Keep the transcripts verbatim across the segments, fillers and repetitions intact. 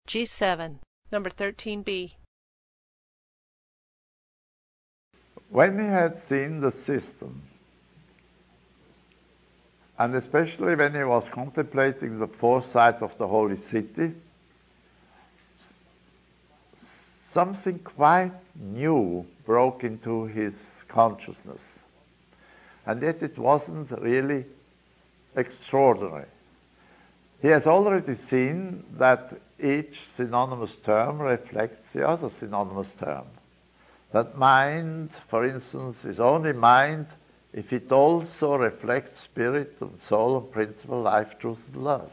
G seven, number thirteen B. When he had seen the system, and especially when he was contemplating the foresight of the holy city, something quite new broke into his consciousness. And yet it wasn't really extraordinary. He has already seen that each synonymous term reflects the other synonymous term. That mind, for instance, is only mind if it also reflects spirit and soul and principle, life, truth, and love.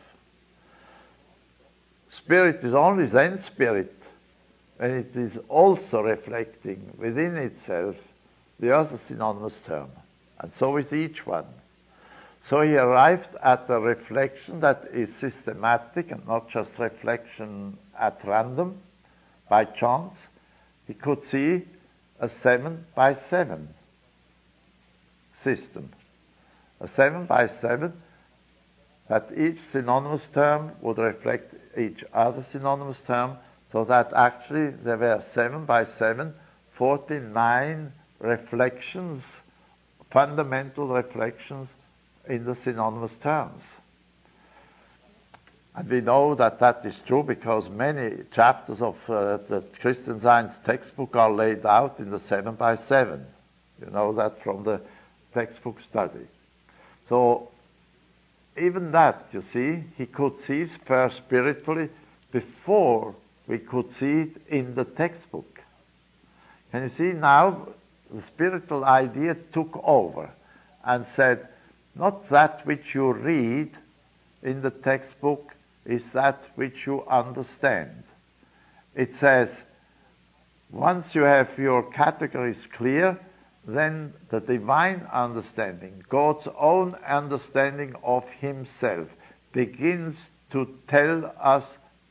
Spirit is only then spirit when it is also reflecting within itself the other synonymous term. And so is each one. So he arrived at a reflection that is systematic and not just reflection at random, by chance. He could see a seven by seven system. A seven by seven, that each synonymous term would reflect each other synonymous term, so that actually there were seven by seven, forty-nine reflections, fundamental reflections in the synonymous terms. And we know that that is true because many chapters of uh, the Christian Science textbook are laid out in the seven by seven. You know that from the textbook study. So even that, you see, he could see it first spiritually before we could see it in the textbook. Can you see now the spiritual idea took over and said, not that which you read in the textbook is that which you understand. It says, once you have your categories clear, then the divine understanding, God's own understanding of himself, begins to tell us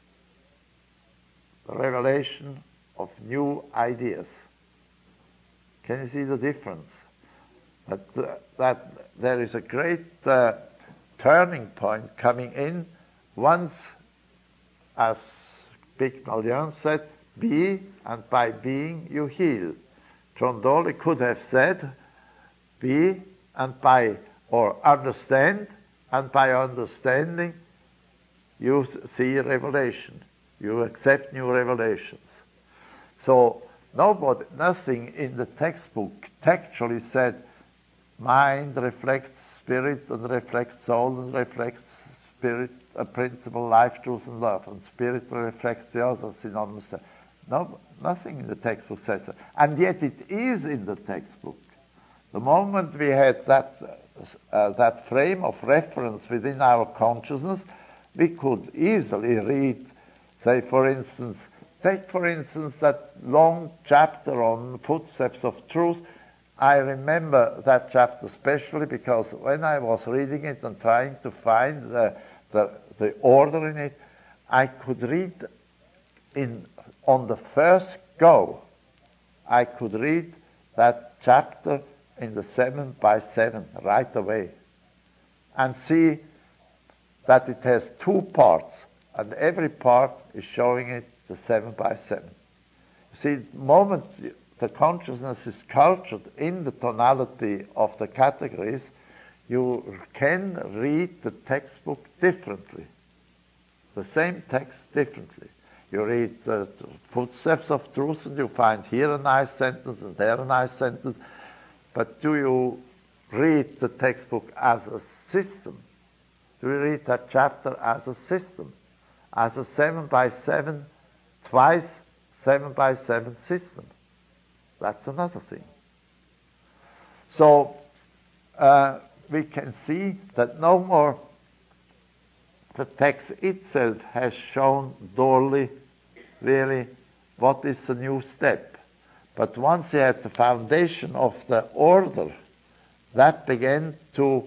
the revelation of new ideas. Can you see the difference? That, uh, that there is a great uh, turning point coming in once, as Pygmalion said, be, and by being you heal. John Dolly could have said, be, and by, or understand, and by understanding you see revelation. You accept new revelations. So nobody, nothing in the textbook textually said, mind reflects spirit and reflects soul and reflects spirit, a principle, life, truth, and love, and spirit reflects the other synonymous term. No, nothing in the textbook says that. And yet it is in the textbook. The moment we had that, uh, that frame of reference within our consciousness, we could easily read, say, for instance, take for instance that long chapter on Footsteps of Truth. I remember that chapter especially because when I was reading it and trying to find the, the, the order in it, I could read in on the first go, I could read that chapter in the seven by seven right away and see that it has two parts, and every part is showing it the seven by seven. You see, the moment the consciousness is cultured in the tonality of the categories, you can read the textbook differently, the same text differently. You read the Footsteps of Truth and you find here a nice sentence and there a nice sentence, but do you read the textbook as a system? Do you read that chapter as a system, as a seven by seven, twice seven by seven system? That's another thing. So uh, we can see that no more the text itself has shown Dorley really what is the new step. But once he had the foundation of the order, that began to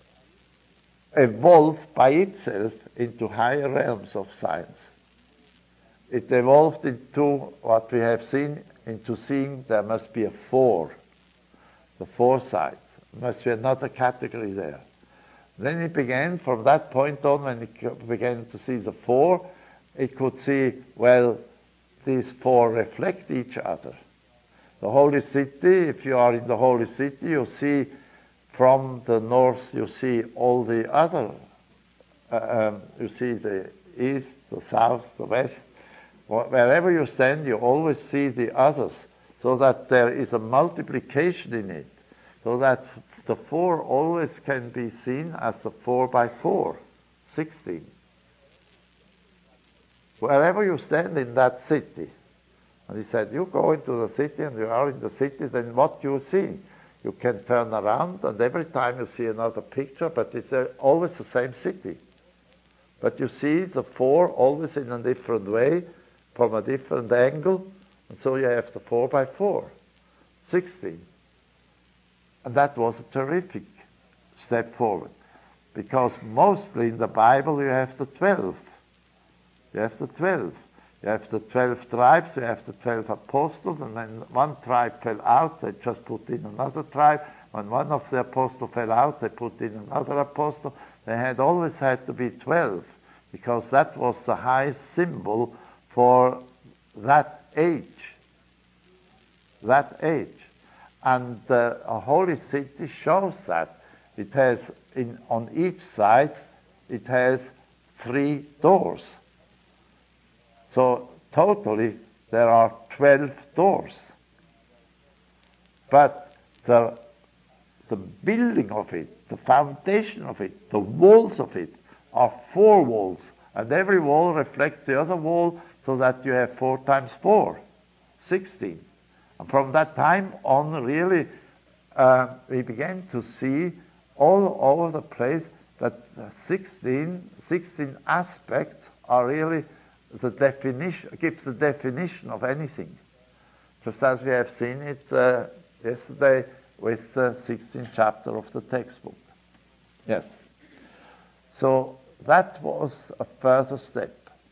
evolve by itself into higher realms of science. It evolved into what we have seen, into seeing there must be a four, the foresight. There must be another category there. Then it began, from that point on, when it began to see the four, it could see, well, these four reflect each other. The holy city, if you are in the holy city, you see from the north, you see all the other, uh, um, you see the east, the south, the west. Wherever you stand, you always see the others, so that there is a multiplication in it, so that the four always can be seen as a four by four, sixteen. Wherever you stand in that city, and he said, you go into the city and you are in the city, then what you see? You can turn around and every time you see another picture, but it's uh, always the same city. But you see the four always in a different way, from a different angle, and so you have the four by four, sixteen. And that was a terrific step forward, because mostly in the Bible you have the twelve. You have the twelve. You have the twelve tribes, you have the twelve apostles, and then one tribe fell out, they just put in another tribe. When one of the apostles fell out, they put in another apostle. They had always had to be twelve, because that was the highest symbol for that age. That age. And uh, a holy city shows that. It has, in, on each side, it has three doors. So totally there are twelve doors. But the, the building of it, the foundation of it, the walls of it are four walls. And every wall reflects the other wall, so that you have four times four, sixteen. And from that time on, really, uh, we began to see all over the place that sixteen, sixteen aspects are really the definition, gives the definition of anything. Just as we have seen it uh, yesterday with the sixteenth chapter of the textbook. Yes. So that was a further step.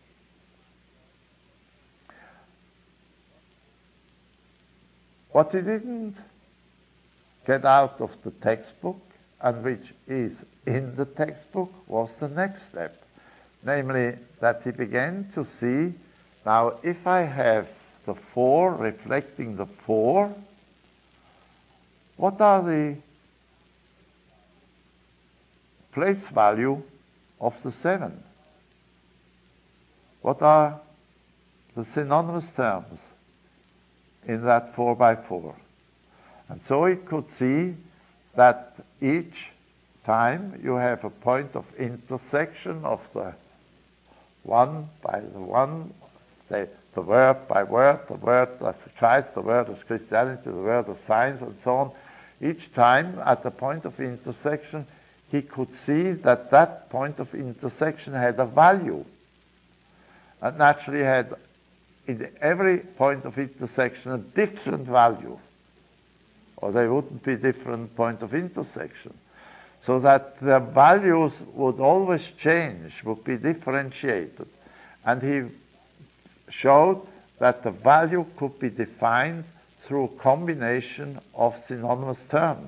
What he didn't get out of the textbook, and which is in the textbook, was the next step. Namely, that he began to see, now if I have the four reflecting the four, what are the place value of the seven? What are the synonymous terms in that four by four? And so he could see that each time you have a point of intersection of the one by the one, say the word by word, the word as Christ, the word as Christianity, the word as science, and so on. Each time at the point of intersection, he could see that that point of intersection had a value, and naturally had in every point of intersection a different value, or they wouldn't be different points of intersection. So that the values would always change, would be differentiated. And he showed that the value could be defined through a combination of synonymous terms.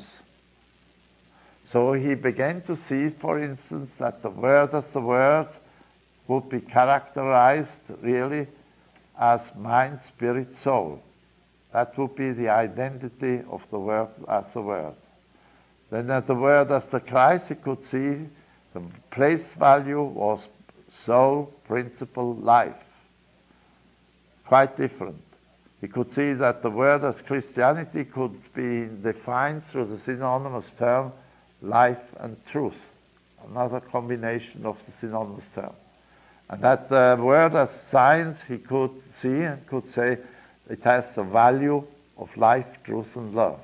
So he began to see, for instance, that the word as the word would be characterized really as mind, spirit, soul. That would be the identity of the word as the word. Then at the word as the Christ, he could see the place value was soul, principle, life. Quite different. He could see that the word as Christianity could be defined through the synonymous term life and truth. Another combination of the synonymous term. And that the word as science, he could see and could say it has the value of life, truth, and love.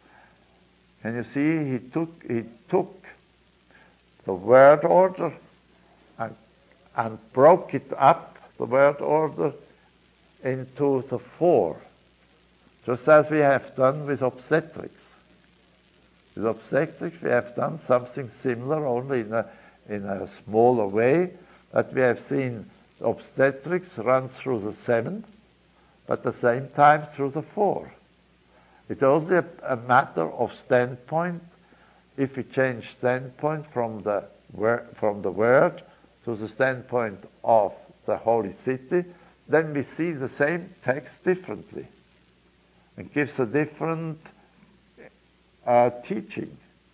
Can you see, he took, he took the word order and, and broke it up, the word order, into the four, just as we have done with obstetrics. With obstetrics, we have done something similar, only in a, in a smaller way, that we have seen obstetrics run through the seven, but at the same time through the four. It's only a, a matter of standpoint. If we change standpoint from the word, from the word to the standpoint of the holy city, then we see the same text differently. It gives a different uh, teaching.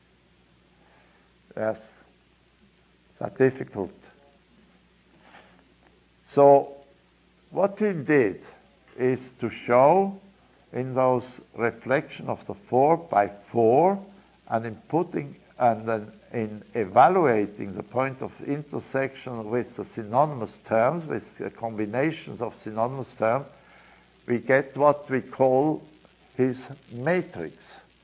Yes, that's difficult. So what he did is to show in those reflection of the four by four, and in putting and then in evaluating the point of intersection with the synonymous terms, with the combinations of synonymous terms, we get what we call his matrix.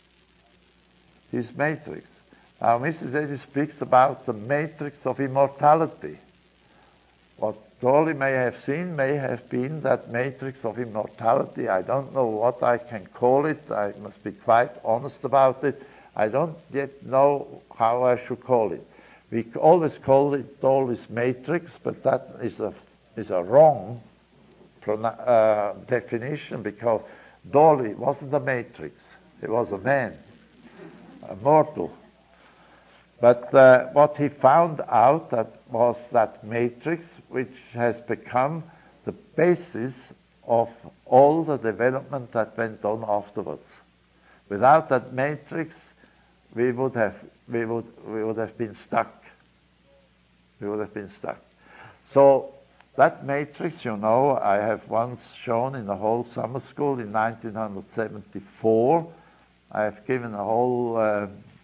His matrix. Now, Missus Eddy speaks about the matrix of immortality. What Dorley may have seen may have been that matrix of immortality. I don't know what I can call it. I must be quite honest about it. I don't yet know how I should call it. We always call it Dorley's matrix, but that is a is a wrong uh, definition, because Dorley wasn't a matrix. He was a man, a mortal. But uh, what he found out that was that matrix, which has become the basis of all the development that went on afterwards. Without that matrix, we would have we would we would have been stuck. We would have been stuck. So that matrix, you know, I have once shown in the whole summer school in nineteen seventy-four. I have given a whole uh,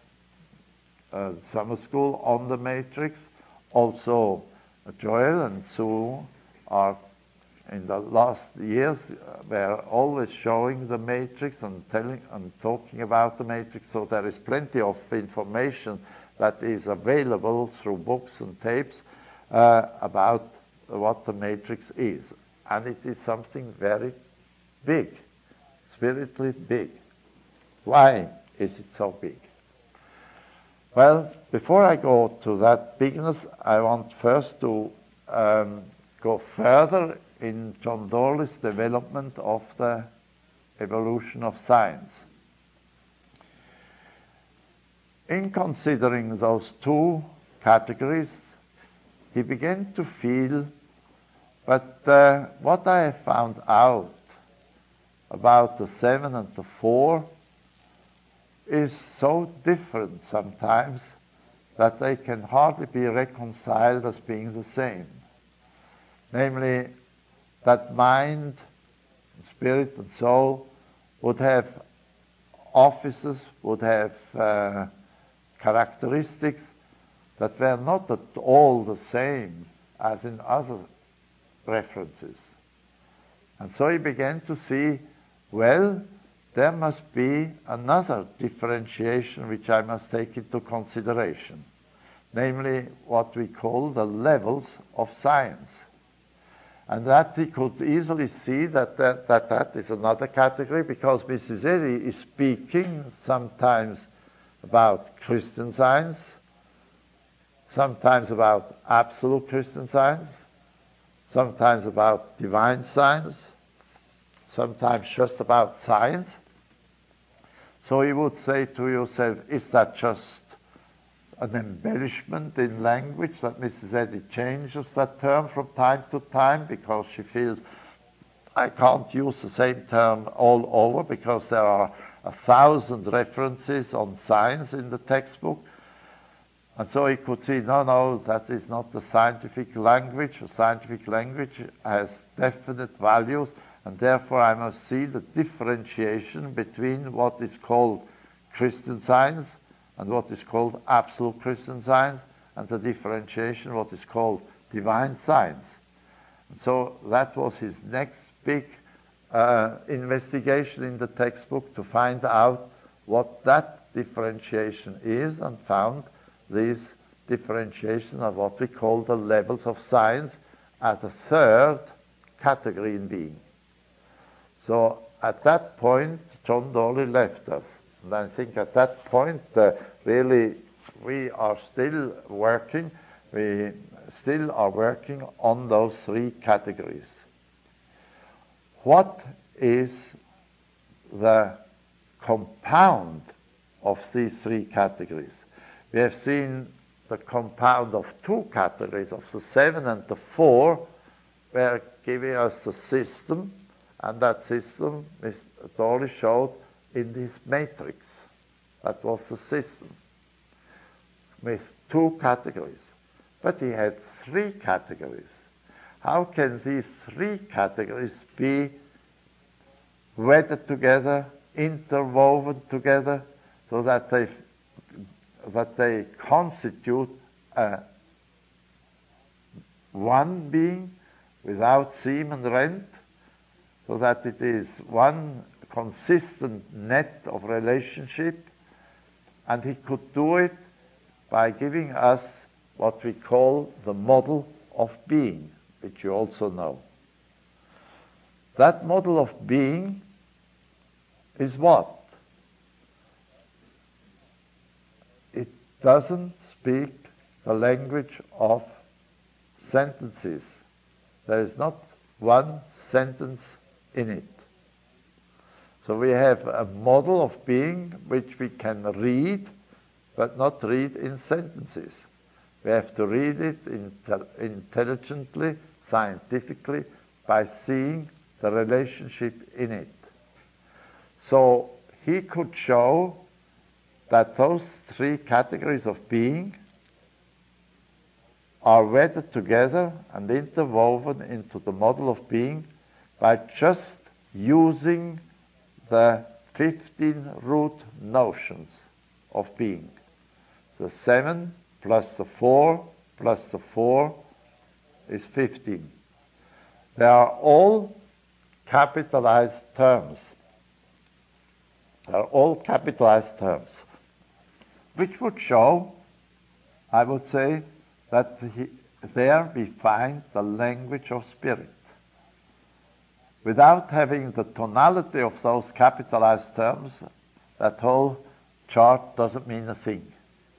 uh, summer school on the matrix. Also, Joel and Sue are in the last years uh, were always showing the matrix and telling and talking about the matrix. So there is plenty of information that is available through books and tapes uh, about what the matrix is, and it is something very big, spiritually big. Why is it so big? Well, before I go to that bigness, I want first to um, go further in John Dorley's development of the evolution of science. In considering those two categories, he began to feel, but uh, what I have found out about the seven and the four is so different sometimes that they can hardly be reconciled as being the same. Namely, that mind, spirit and soul would have offices, would have uh, characteristics that were not at all the same as in other references. And so he began to see, well, there must be another differentiation which I must take into consideration, namely what we call the levels of science. And that he could easily see that that, that, that is another category, because Missus Eddy is speaking sometimes about Christian Science, sometimes about absolute Christian Science, sometimes about divine science, sometimes just about science. So you would say to yourself, is that just an embellishment in language that Missus Eddy changes that term from time to time because she feels I can't use the same term all over because there are a thousand references on science in the textbook? And so he could see, no, no, that is not the scientific language. The scientific language has definite values, and therefore I must see the differentiation between what is called Christian Science and what is called absolute Christian Science, and the differentiation what is called divine science. And so that was his next big uh, investigation in the textbook, to find out what that differentiation is, and found these differentiations are what we call the levels of science as a third category in being. So at that point, John Dorley left us. And I think at that point, uh, really, we are still working, we still are working on those three categories. What is the compound of these three categories? We have seen the compound of two categories, of the seven and the four, were giving us the system, and that system Mister Dorley showed in this matrix. That was the system with two categories. But he had three categories. How can these three categories be wedded together, interwoven together, so that they that they constitute a one being without seam and rent, so that it is one consistent net of relationship, and he could do it by giving us what we call the model of being, which you also know. That model of being is what? It doesn't speak the language of sentences. There is not one sentence in it. So we have a model of being which we can read, but not read in sentences. We have to read it intel- intelligently, scientifically, by seeing the relationship in it. So he could show that those three categories of being are wedded together and interwoven into the model of being by just using the fifteen root notions of being. The seven plus the four plus the four is fifteen. They are all capitalized terms. They are all capitalized terms, which would show, I would say, that he, there we find the language of spirit. Without having the tonality of those capitalized terms, that whole chart doesn't mean a thing.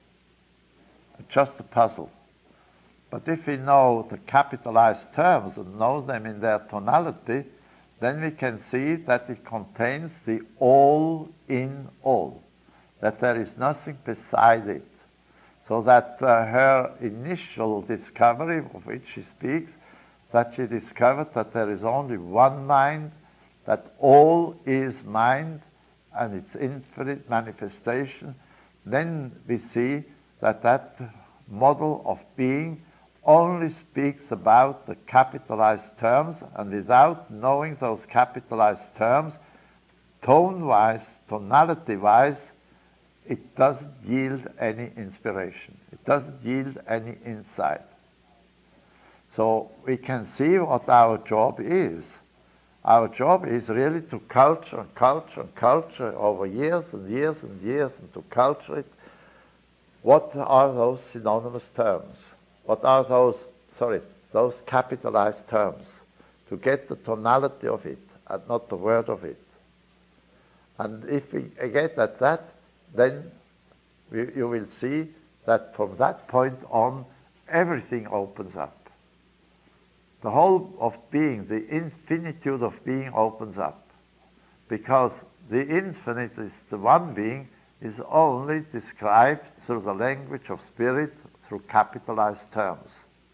It's just a puzzle. But if we know the capitalized terms and know them in their tonality, then we can see that it contains the all in all, that there is nothing beside it. So that uh, her initial discovery, of which she speaks, that she discovered that there is only one mind, that all is mind and its infinite manifestation, then we see that that model of being only speaks about the capitalized terms, and without knowing those capitalized terms, tone-wise, tonality-wise, it doesn't yield any inspiration. It doesn't yield any insight. So we can see what our job is. Our job is really to culture and culture and culture over years and years and years, and to culture it. What are those synonymous terms? What are those, sorry, those capitalized terms? To get the tonality of it and not the word of it. And if we get at that, then we, you will see that from that point on, everything opens up. The whole of being, the infinitude of being opens up. Because the infinite is the one being, is only described through the language of spirit, through capitalized terms.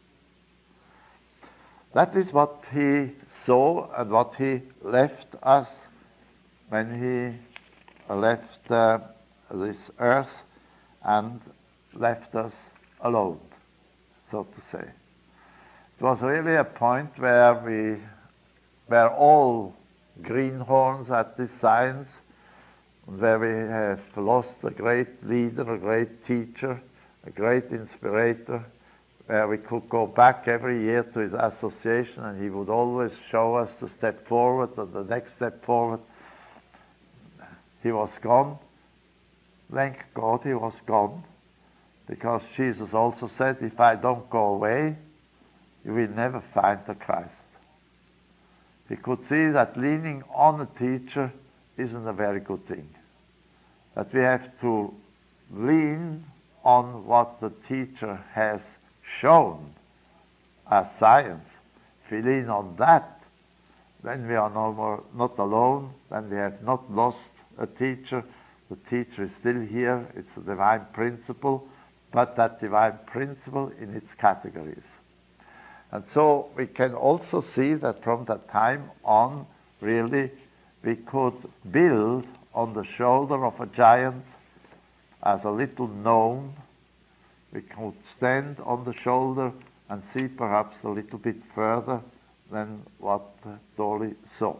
That is what he saw and what he left us when he left uh, this earth and left us alone, so to say. It was really a point where we were all greenhorns at this science, where we have lost a great leader, a great teacher, a great inspirator, where we could go back every year to his association and he would always show us the step forward and the next step forward. He was gone. Thank God he was gone, because Jesus also said, if I don't go away, you will never find the Christ. He could see that leaning on a teacher isn't a very good thing. That we have to lean on what the teacher has shown as science. If we lean on that, then we are no more not alone, then we have not lost a teacher. The teacher is still here. It's a divine principle, but that divine principle in its categories. And so we can also see that from that time on, really, we could build on the shoulder of a giant as a little gnome. We could stand on the shoulder and see perhaps a little bit further than what Dolly saw.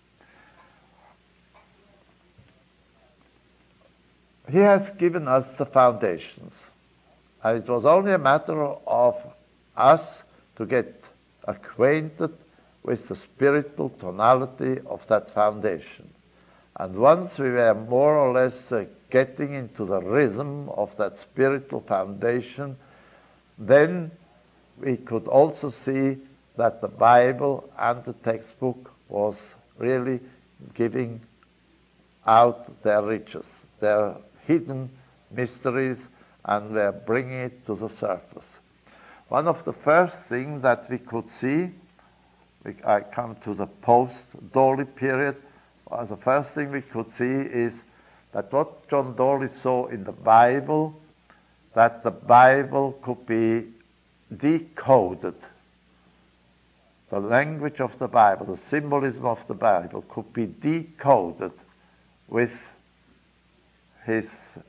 He has given us the foundations. And it was only a matter of us to get acquainted with the spiritual tonality of that foundation. And once we were more or less uh, getting into the rhythm of that spiritual foundation, then we could also see that the Bible and the textbook was really giving out their riches, their hidden mysteries, and were bringing it to the surface. One of the first things that we could see, we, I come to the post-Dolly period, uh, the first thing we could see is that what John Dolly saw in the Bible, that the Bible could be decoded. The language of the Bible, the symbolism of the Bible could be decoded with his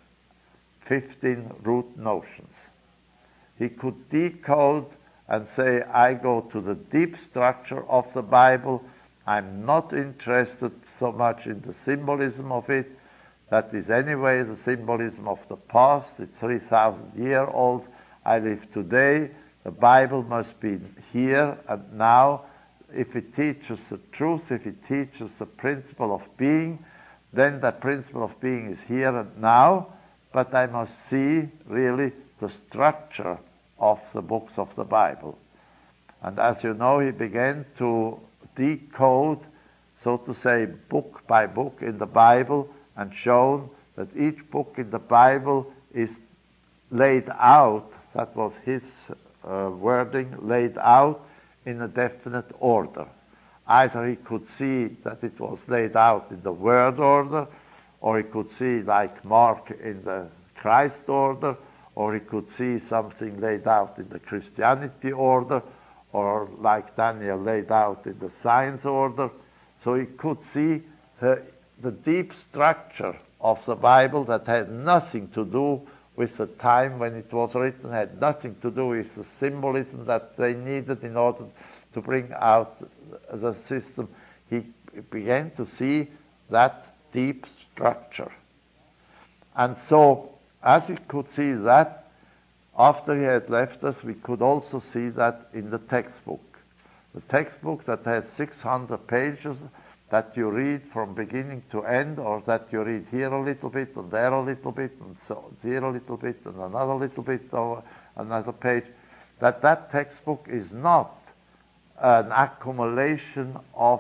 fifteen root notions. He could decode and say, I go to the deep structure of the Bible. I'm not interested so much in the symbolism of it. That is anyway the symbolism of the past. It's three thousand years old. I live today. The Bible must be here and now. If it teaches the truth, if it teaches the principle of being, then the principle of being is here and now. But I must see really the structure of the books of the Bible. And as you know, he began to decode, so to say, book by book in the Bible, and shown that each book in the Bible is laid out, that was his uh, wording, laid out in a definite order. Either he could see that it was laid out in the word order, or he could see, like Mark, in the Christ order, or he could see something laid out in the Christianity order, or like Daniel laid out in the science order. So he could see the, the deep structure of the Bible that had nothing to do with the time when it was written, had nothing to do with the symbolism that they needed in order to bring out the system. He began to see that deep structure. And so, as he could see that, after he had left us, we could also see that in the textbook. The textbook that has six hundred pages that you read from beginning to end, or that you read here a little bit, and there a little bit, and so here a little bit, and another little bit, or another page, that that textbook is not an accumulation of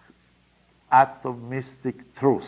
atomistic truths,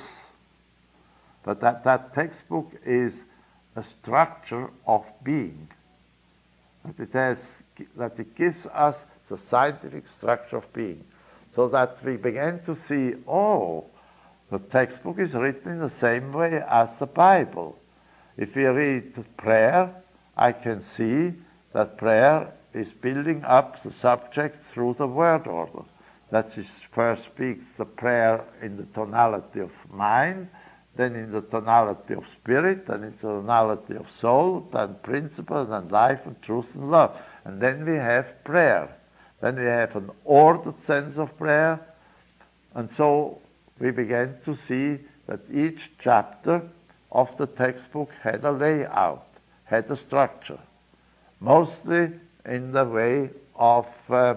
but that that textbook is a structure of being, that it has, that it gives us the scientific structure of being, so that we began to see, oh, the textbook is written in the same way as the Bible. If we read prayer, I can see that prayer is building up the subject through the word order. That is, first speaks the prayer in the tonality of mind, then in the tonality of spirit, and in the tonality of soul, then principle, and life, and truth, and love. And then we have prayer. Then we have an ordered sense of prayer. And so we began to see that each chapter of the textbook had a layout, had a structure, mostly in the way of, uh,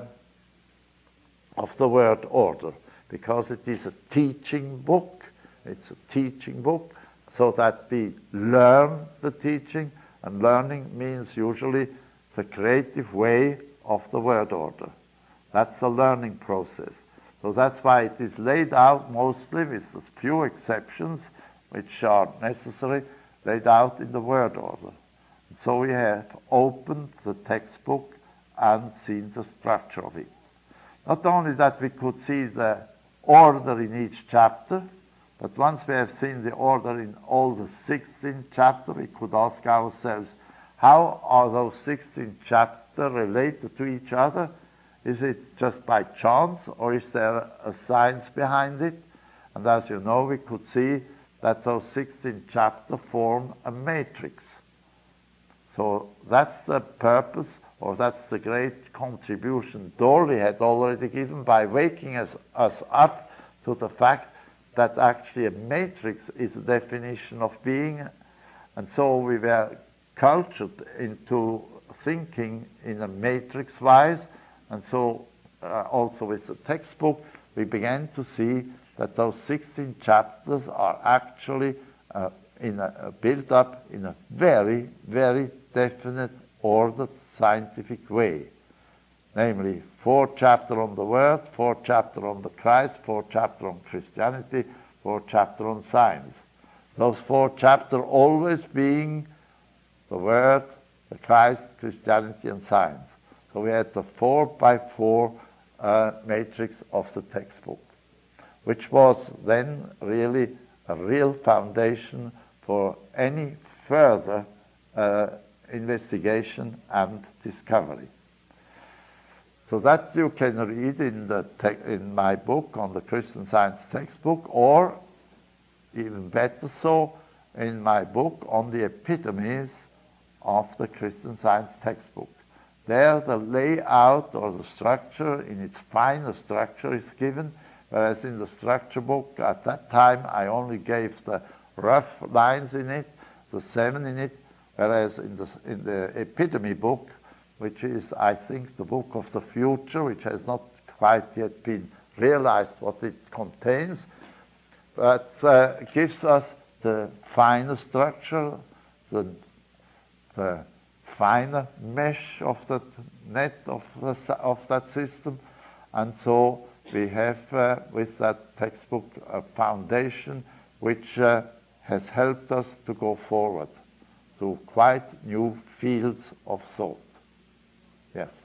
of the word order, because it is a teaching book. It's a teaching book, so that we learn the teaching, and learning means usually the creative way of the word order. That's a learning process. So that's why it is laid out mostly, with a few exceptions, which are necessary, laid out in the word order. And so we have opened the textbook and seen the structure of it. Not only that we could see the order in each chapter, but once we have seen the order in all the sixteen chapters, we could ask ourselves, how are those sixteen chapters related to each other? Is it just by chance, or is there a science behind it? And as you know, we could see that those sixteen chapters form a matrix. So that's the purpose, or that's the great contribution Dorley had already given by waking us, us up to the fact that actually a matrix is a definition of being. And so we were cultured into thinking in a matrix wise, and so uh, also with the textbook we began to see that those sixteen chapters are actually uh, in a, a built up in a very, very definite, ordered, scientific way. Namely, four chapters on the Word, four chapters on the Christ, four chapters on Christianity, four chapters on science. Those four chapters always being the Word, the Christ, Christianity, and science. So we had the four by four uh, matrix of the textbook, which was then really a real foundation for any further uh, investigation and discovery. So that you can read in, the te- in my book on the Christian Science textbook, or even better so, in my book on the epitomes of the Christian Science textbook. There the layout or the structure in its finer structure is given, whereas in the structure book at that time I only gave the rough lines in it, the seven in it, whereas in the, in the epitome book, which is, I think, the book of the future, which has not quite yet been realized what it contains, but uh, gives us the finer structure, the, the finer mesh of that net of, the, of that system. And so we have uh, with that textbook a foundation which uh, has helped us to go forward to quite new fields of thought. Yes.